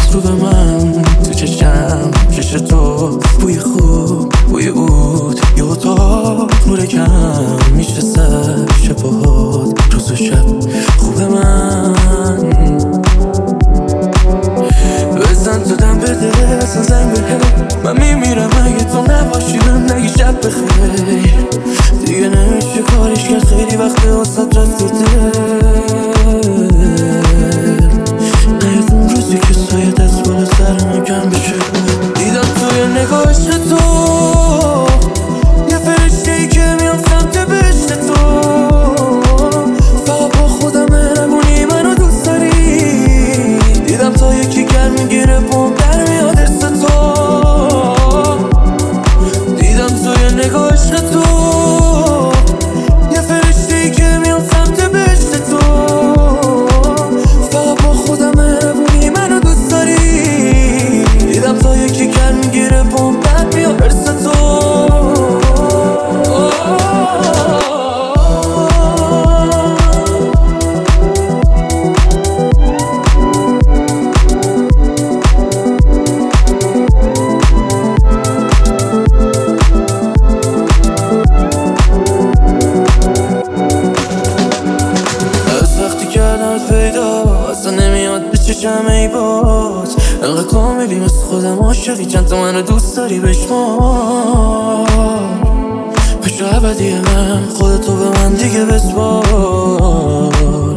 رو به من تو چشم پیش تو، بوی خوب بوی عود یه اتاق نور کم میشه سر شبهات روز و شب خوب من بزن تو دم بده بزن زنگ بده من میمیرم اگه تو نباشی بهم نگی شب بخیر دیگه نمیشه کاریش کرد خیلی وقت واسه رسیده نیاد اون روزی که سایه دست بالا سر من کم بشه دیدم توی نگاهش تو یه فرشته‌ای که میام سمت بهشت تو فقط با خودم نمونی منو دوست داری دیدم تا یکی گرم میگیره پام در میاد حس تو دیدم توی نگاهش تو یه فرشته‌ای که میام سمت بهشت تو فقط با خودم نمونی منو دوست داری دیدم تا یکی گرم میگیره پام در میاد حس تو چشم ای باز انقدر کاملی مثل خودم عاشقی چند تا منو دوست داری بشمار پشت ابدی من خودتو به من دیگه بسپار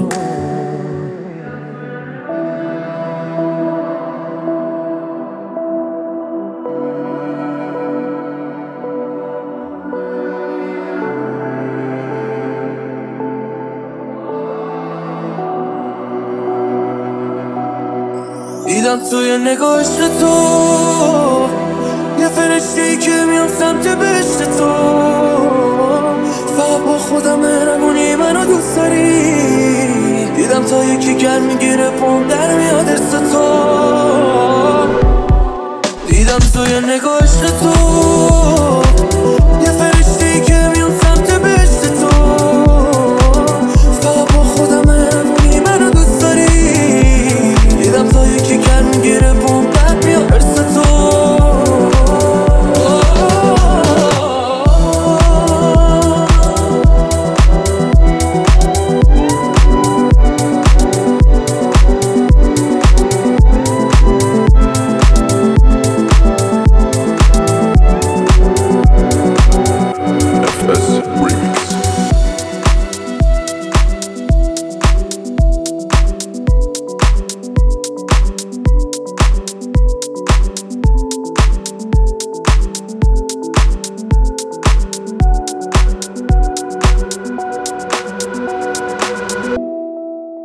دیدم توی نگاهش تو یه فرشته‌ای که میام سمت بهشت تو فقط با خودم مهربونی منو دوست داری دیدم تا یکی گرم میگیره پام در میاد حس تو دیدم توی نگاهش تو یه فرشته‌ای که میام سمت بهشت تو فقط با خودم مهربونی منو دوست داری دیدم تا یکی گرم میگیره پام در میاد حس تو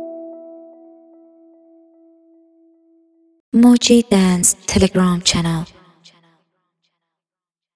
Moji Dance Telegram channel.